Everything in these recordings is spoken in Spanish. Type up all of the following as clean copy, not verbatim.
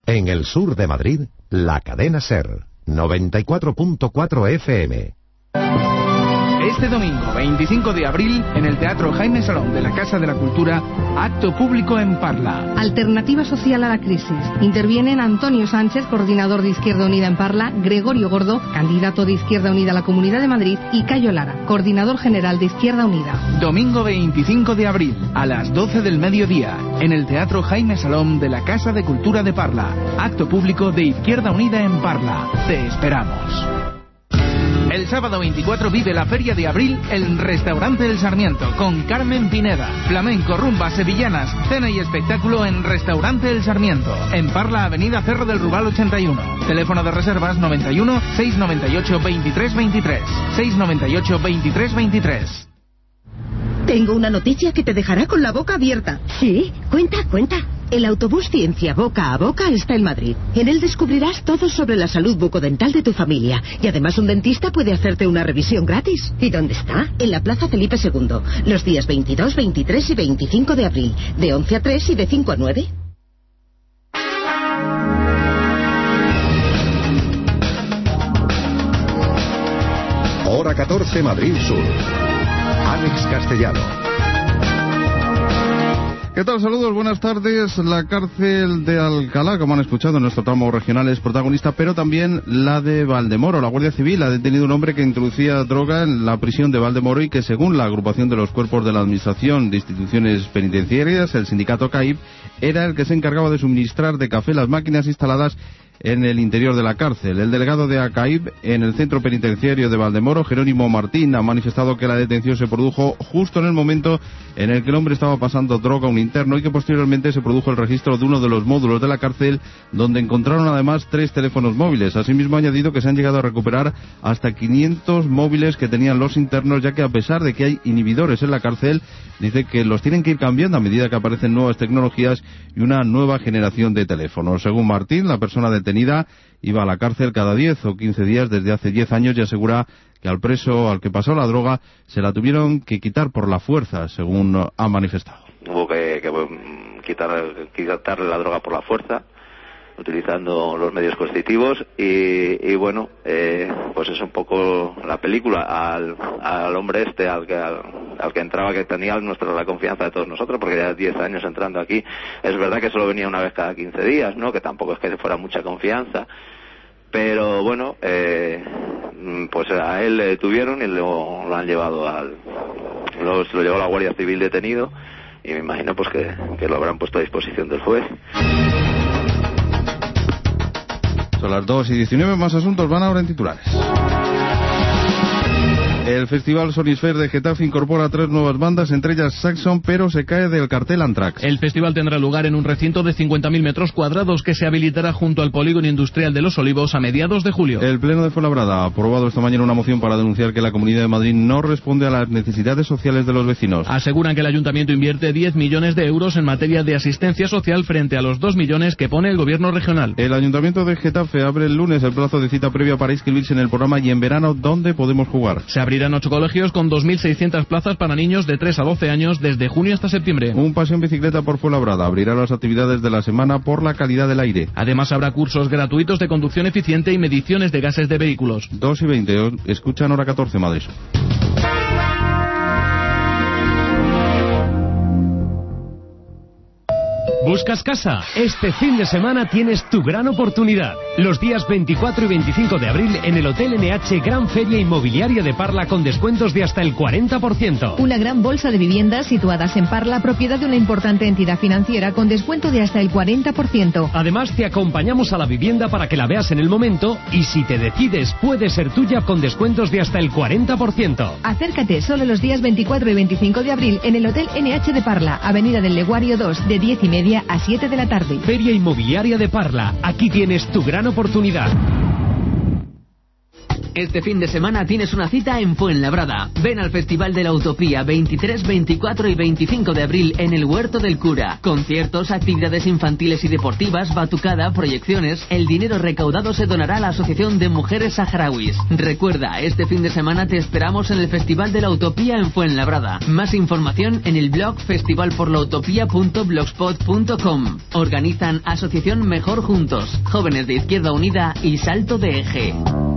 En el sur de Madrid, la cadena SER, 94.4 FM. Este domingo, 25 de abril, en el Teatro Jaime Salón de la Casa de la Cultura, acto público en Parla. Alternativa social a la crisis. Intervienen Antonio Sánchez, coordinador de Izquierda Unida en Parla, Gregorio Gordo, candidato de Izquierda Unida a la Comunidad de Madrid, y Cayo Lara, coordinador general de Izquierda Unida. Domingo 25 de abril, a las 12 del mediodía, en el Teatro Jaime Salón de la Casa de Cultura de Parla. Acto público de Izquierda Unida en Parla. Te esperamos. El sábado 24 vive la Feria de Abril en Restaurante El Sarmiento con Carmen Pineda. Flamenco, rumba, sevillanas, cena y espectáculo en Restaurante El Sarmiento. En Parla, Avenida Cerro del Rubal 81. Teléfono de reservas 91 698 2323. 698 2323. Tengo una noticia que te dejará con la boca abierta. Sí, cuenta. El autobús Ciencia Boca a Boca está en Madrid. En él descubrirás todo sobre la salud bucodental de tu familia. Y además un dentista puede hacerte una revisión gratis. ¿Y dónde está? En la Plaza Felipe II. Los días 22, 23 y 25 de abril. De 11 a 3 y de 5 a 9. Hora 14, Madrid Sur. Alex Castellano. ¿Qué tal? Saludos, buenas tardes. La cárcel de Alcalá, como han escuchado en nuestro tramo regional, es protagonista, pero también la de Valdemoro. La Guardia Civil ha detenido un hombre que introducía droga en la prisión de Valdemoro y que, según la agrupación de los cuerpos de la Administración de Instituciones Penitenciarias, el sindicato CAIP, era el que se encargaba de suministrar de café las máquinas instaladas en el interior de la cárcel. El delegado de ACAIB en el centro penitenciario de Valdemoro, Jerónimo Martín, ha manifestado que la detención se produjo justo en el momento en el que el hombre estaba pasando droga a un interno y que posteriormente se produjo el registro de uno de los módulos de la cárcel, donde encontraron además 3 teléfonos móviles. Asimismo ha añadido que se han llegado a recuperar hasta 500 móviles que tenían los internos, ya que a pesar de que hay inhibidores en la cárcel, dice que los tienen que ir cambiando a medida que aparecen nuevas tecnologías y una nueva generación de teléfonos. Según Martín, la persona detenida iba a la cárcel cada 10 o 15 días desde hace 10 años y asegura que al preso al que pasó la droga se la tuvieron que quitar por la fuerza, según ha manifestado. Hubo que quitarle la droga por la fuerza, utilizando los medios coercitivos y bueno, pues es un poco la película al hombre este al que entraba, que tenía la confianza de todos nosotros, porque ya 10 años entrando aquí. Es verdad que solo venía una vez cada 15 días, ¿no? Que tampoco es que fuera mucha confianza, pero bueno, pues a él le detuvieron y lo han llevado se lo llevó la Guardia Civil detenido, y me imagino pues que lo habrán puesto a disposición del juez. Son las 2:19, más asuntos van ahora en titulares. El Festival Sonisphere de Getafe incorpora 3 nuevas bandas, entre ellas Saxon, pero se cae del cartel Anthrax. El festival tendrá lugar en un recinto de 50.000 metros cuadrados que se habilitará junto al Polígono Industrial de Los Olivos a mediados de julio. El Pleno de Fuenlabrada ha aprobado esta mañana una moción para denunciar que la Comunidad de Madrid no responde a las necesidades sociales de los vecinos. Aseguran que el Ayuntamiento invierte 10 millones de euros en materia de asistencia social frente a los 2 millones que pone el Gobierno regional. El Ayuntamiento de Getafe abre el lunes el plazo de cita previa para inscribirse en el programa Y en Verano, ¿dónde podemos jugar? Se abrirán 8 colegios con 2.600 plazas para niños de 3 a 12 años desde junio hasta septiembre. Un paseo en bicicleta por Fuenlabrada abrirá las actividades de la semana por la calidad del aire. Además habrá cursos gratuitos de conducción eficiente y mediciones de gases de vehículos. 2:20, escuchan Hora 14, Madrid. ¿Buscas casa? Este fin de semana tienes tu gran oportunidad. Los días 24 y 25 de abril en el Hotel NH Gran Feria Inmobiliaria de Parla con descuentos de hasta el 40%. Una gran bolsa de viviendas situadas en Parla, propiedad de una importante entidad financiera con descuento de hasta el 40%. Además te acompañamos a la vivienda para que la veas en el momento y si te decides puede ser tuya con descuentos de hasta el 40%. Acércate solo los días 24 y 25 de abril en el Hotel NH de Parla, Avenida del Leguario 2, de 10:30 a 7 de la tarde. Feria Inmobiliaria de Parla. Aquí tienes tu gran oportunidad. Este fin de semana tienes una cita en Fuenlabrada. Ven al Festival de la Utopía 23, 24 y 25 de abril en el Huerto del Cura. Conciertos, actividades infantiles y deportivas, batucada, proyecciones. El dinero recaudado se donará a la Asociación de Mujeres Saharauis. Recuerda, este fin de semana te esperamos en el Festival de la Utopía en Fuenlabrada. Más información en el blog festivalporlautopía.blogspot.com. Organizan Asociación Mejor Juntos, Jóvenes de Izquierda Unida y Salto de Eje.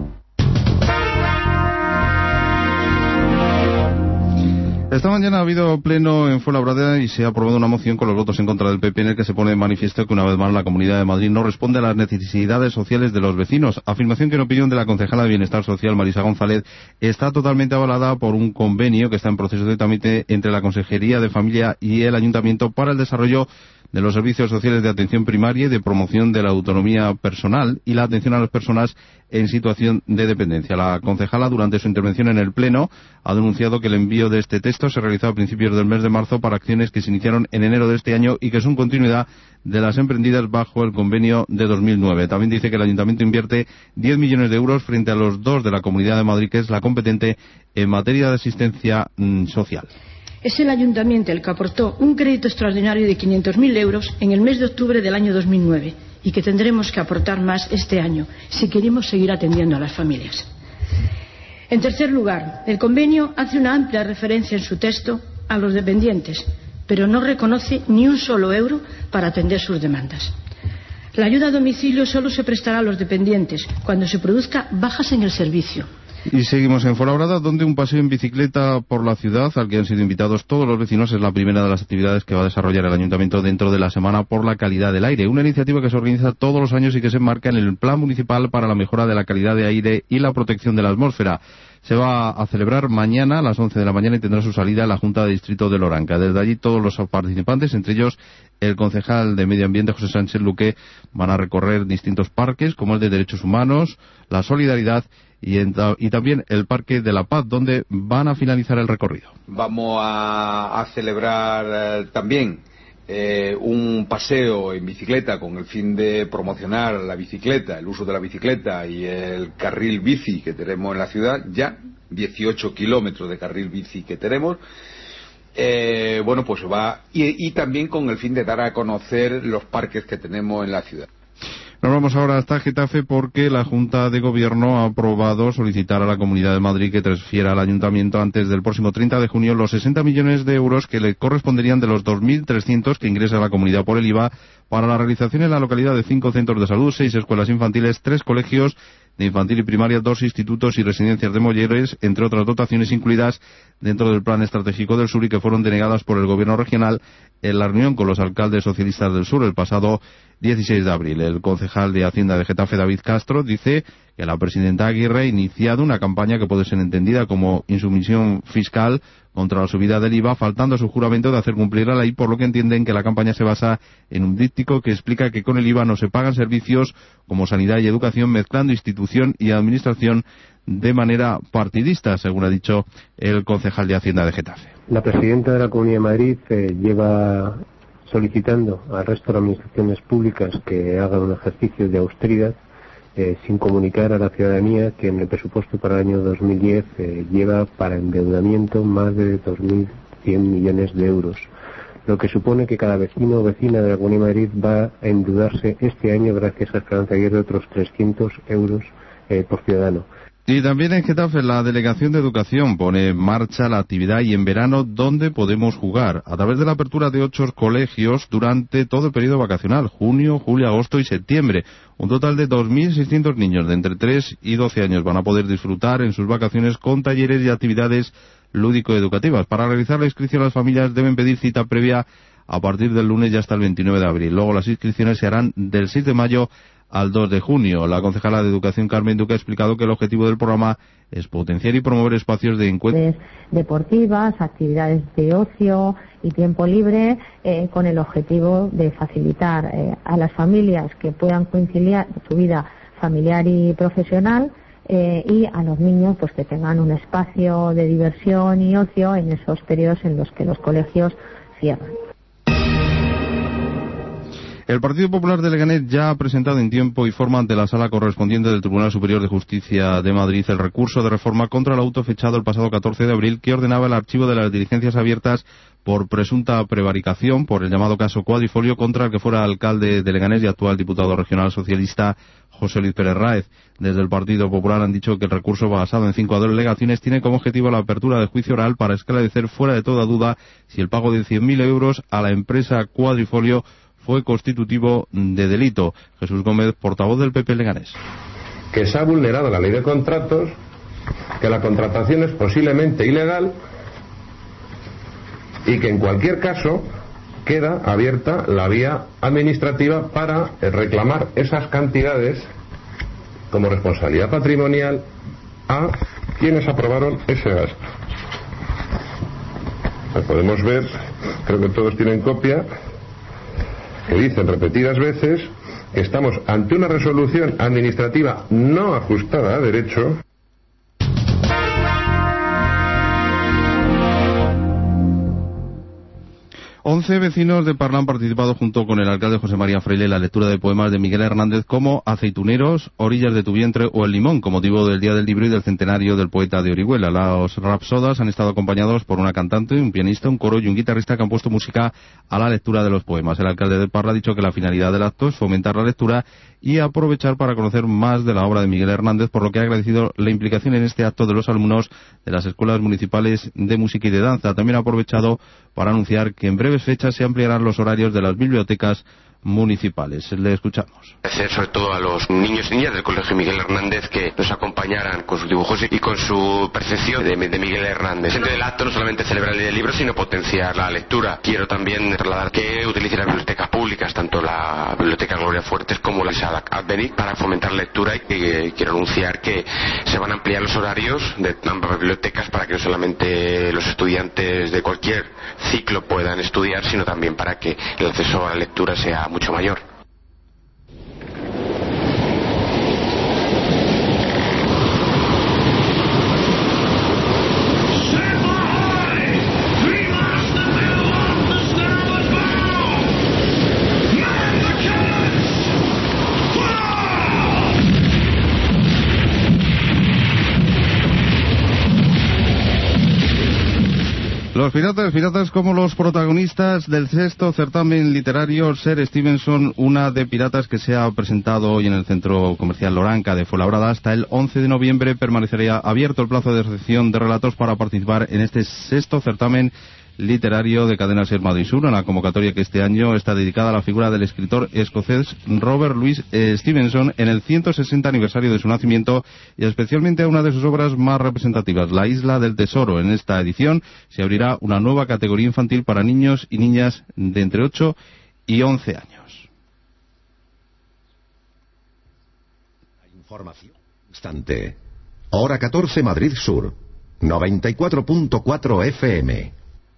Esta mañana ha habido pleno en Fuenlabrada y se ha aprobado una moción con los votos en contra del PP en el que se pone de manifiesto que una vez más la Comunidad de Madrid no responde a las necesidades sociales de los vecinos. Afirmación que en opinión de la concejala de Bienestar Social, Marisa González, está totalmente avalada por un convenio que está en proceso de trámite entre la Consejería de Familia y el Ayuntamiento para el desarrollo de los servicios sociales de atención primaria y de promoción de la autonomía personal y la atención a las personas en situación de dependencia. La concejala, durante su intervención en el Pleno, ha denunciado que el envío de este texto se realizó a principios del mes de marzo para acciones que se iniciaron en enero de este año y que son continuidad de las emprendidas bajo el convenio de 2009. También dice que el Ayuntamiento invierte 10 millones de euros frente a los 2 de la Comunidad de Madrid, que es la competente en materia de asistencia social. Es el Ayuntamiento el que aportó un crédito extraordinario de 500.000 euros en el mes de octubre del año 2009 y que tendremos que aportar más este año si queremos seguir atendiendo a las familias. En tercer lugar, el convenio hace una amplia referencia en su texto a los dependientes, pero no reconoce ni un solo euro para atender sus demandas. La ayuda a domicilio solo se prestará a los dependientes cuando se produzca bajas en el servicio. Y seguimos en Fuenlabrada, donde un paseo en bicicleta por la ciudad, al que han sido invitados todos los vecinos, es la primera de las actividades que va a desarrollar el Ayuntamiento dentro de la Semana por la Calidad del Aire. Una iniciativa que se organiza todos los años y que se enmarca en el Plan Municipal para la Mejora de la Calidad de Aire y la Protección de la Atmósfera. Se va a celebrar mañana a las 11 de la mañana y tendrá su salida en la Junta de Distrito de Loranca. Desde allí todos los participantes, entre ellos el concejal de Medio Ambiente, José Sánchez Luque, van a recorrer distintos parques, como el de Derechos Humanos, la Solidaridad y también el Parque de la Paz, donde van a finalizar el recorrido. Vamos a celebrar también un paseo en bicicleta con el fin de promocionar la bicicleta, el uso de la bicicleta y el carril bici que tenemos en la ciudad, ya 18 kilómetros de carril bici que tenemos. Bueno, pues va y también con el fin de dar a conocer los parques que tenemos en la ciudad. Nos vamos ahora hasta Getafe porque la Junta de Gobierno ha aprobado solicitar a la Comunidad de Madrid que transfiera al Ayuntamiento antes del próximo 30 de junio los 60 millones de euros que le corresponderían de los 2.300 que ingresa la comunidad por el IVA para la realización en la localidad de 5 centros de salud, 6 escuelas infantiles, 3 colegios de infantil y primaria, 2 institutos y residencias de mayores, entre otras dotaciones incluidas dentro del Plan Estratégico del Sur y que fueron denegadas por el Gobierno regional en la reunión con los alcaldes socialistas del Sur el pasado 16 de abril. El concejal de Hacienda de Getafe, David Castro, dice que la presidenta Aguirre ha iniciado una campaña que puede ser entendida como insumisión fiscal contra la subida del IVA, faltando a su juramento de hacer cumplir la ley, por lo que entienden que la campaña se basa en un díptico que explica que con el IVA no se pagan servicios como sanidad y educación, mezclando institución y administración de manera partidista, según ha dicho el concejal de Hacienda de Getafe. La presidenta de la Comunidad de Madrid lleva solicitando al resto de las administraciones públicas que hagan un ejercicio de austeridad sin comunicar a la ciudadanía que en el presupuesto para el año 2010 lleva para endeudamiento más de 2.100 millones de euros, lo que supone que cada vecino o vecina de la Comunidad de Madrid va a endeudarse este año gracias a Esperanza Aguirre otros 300 euros por ciudadano. Y también en Getafe la Delegación de Educación pone en marcha la actividad Y en Verano ¿Dónde podemos jugar? A través de la apertura de 8 colegios durante todo el periodo vacacional, junio, julio, agosto y septiembre. Un total de 2.600 niños de entre 3 y 12 años van a poder disfrutar en sus vacaciones con talleres y actividades lúdico-educativas. Para realizar la inscripción las familias deben pedir cita previa a partir del lunes y hasta el 29 de abril. Luego las inscripciones se harán del 6 de mayo al 2 de junio. La concejala de Educación, Carmen Duque, ha explicado que el objetivo del programa es potenciar y promover espacios de encuentro deportivas, actividades de ocio y tiempo libre, con el objetivo de facilitar a las familias que puedan conciliar su vida familiar y profesional, y a los niños pues que tengan un espacio de diversión y ocio en esos periodos en los que los colegios cierran. El Partido Popular de Leganés ya ha presentado en tiempo y forma ante la sala correspondiente del Tribunal Superior de Justicia de Madrid el recurso de reforma contra el auto fechado el pasado 14 de abril que ordenaba el archivo de las diligencias abiertas por presunta prevaricación por el llamado caso Cuadrifolio contra el que fuera alcalde de Leganés y actual diputado regional socialista José Luis Pérez Ráez. Desde el Partido Popular han dicho que el recurso basado en 5 alegaciones tiene como objetivo la apertura del juicio oral para esclarecer fuera de toda duda si el pago de 100.000 euros a la empresa Cuadrifolio fue constitutivo de delito. Jesús Gómez, portavoz del PP Leganés. Que se ha vulnerado la ley de contratos, que la contratación es posiblemente ilegal y que en cualquier caso queda abierta la vía administrativa para reclamar esas cantidades como responsabilidad patrimonial a quienes aprobaron ese gasto. Podemos ver, creo que todos tienen copia, que dicen repetidas veces que estamos ante una resolución administrativa no ajustada a derecho. 11 vecinos de Parla han participado junto con el alcalde José María Freile en la lectura de poemas de Miguel Hernández como Aceituneros, Orillas de tu vientre o El limón, con motivo del Día del Libro y del centenario del poeta de Orihuela. Los rapsodas han estado acompañados por una cantante, un pianista, un coro y un guitarrista que han puesto música a la lectura de los poemas. El alcalde de Parla ha dicho que la finalidad del acto es fomentar la lectura y aprovechar para conocer más de la obra de Miguel Hernández, por lo que ha agradecido la implicación en este acto de los alumnos de las escuelas municipales de música y de danza. También ha aprovechado para anunciar que en breves fechas se ampliarán los horarios de las bibliotecas municipales. Le escuchamos. Agradecer sobre todo a los niños y niñas del Colegio Miguel Hernández que nos acompañaran con sus dibujos y con su percepción de Miguel Hernández. Dentro del acto no solamente celebrar el libro, sino potenciar la lectura. Quiero también trasladar que utilicen las bibliotecas públicas, tanto la Biblioteca Gloria Fuertes como la Sala Advenic, para fomentar la lectura, y que quiero anunciar que se van a ampliar los horarios de ambas bibliotecas para que no solamente los estudiantes de cualquier ciclo puedan estudiar, sino también para que el acceso a la lectura sea mucho mayor. Los piratas como los protagonistas del sexto certamen literario Sir Stevenson, una de piratas que se ha presentado hoy en el Centro Comercial Loranca de Fuenlabrada. Hasta el 11 de noviembre permanecería abierto el plazo de recepción de relatos para participar en este sexto certamen literario de Cadena Ser Madrid Sur, en la convocatoria que este año está dedicada a la figura del escritor escocés Robert Louis Stevenson en el 160 aniversario de su nacimiento, y especialmente a una de sus obras más representativas, La Isla del Tesoro. En esta edición se abrirá una nueva categoría infantil para niños y niñas de entre 8 y 11 años. Información instante. Hora 14 Madrid Sur, 94.4 FM.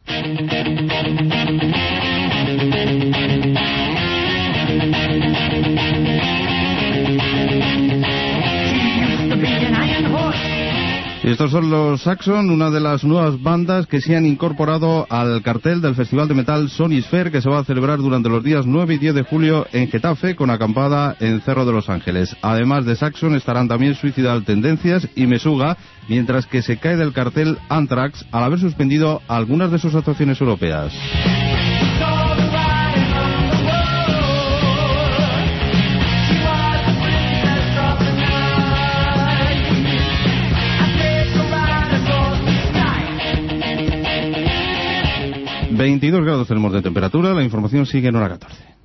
Estos son los Saxon, una de las nuevas bandas que se han incorporado al cartel del Festival de Metal Sonisphere, que se va a celebrar durante los días 9 y 10 de julio en Getafe, con acampada en Cerro de los Ángeles. Además de Saxon estarán también Suicidal Tendencias y Mesuga, mientras que se cae del cartel Anthrax al haber suspendido algunas de sus actuaciones europeas. ...22 grados tenemos de temperatura. La información sigue en hora 14.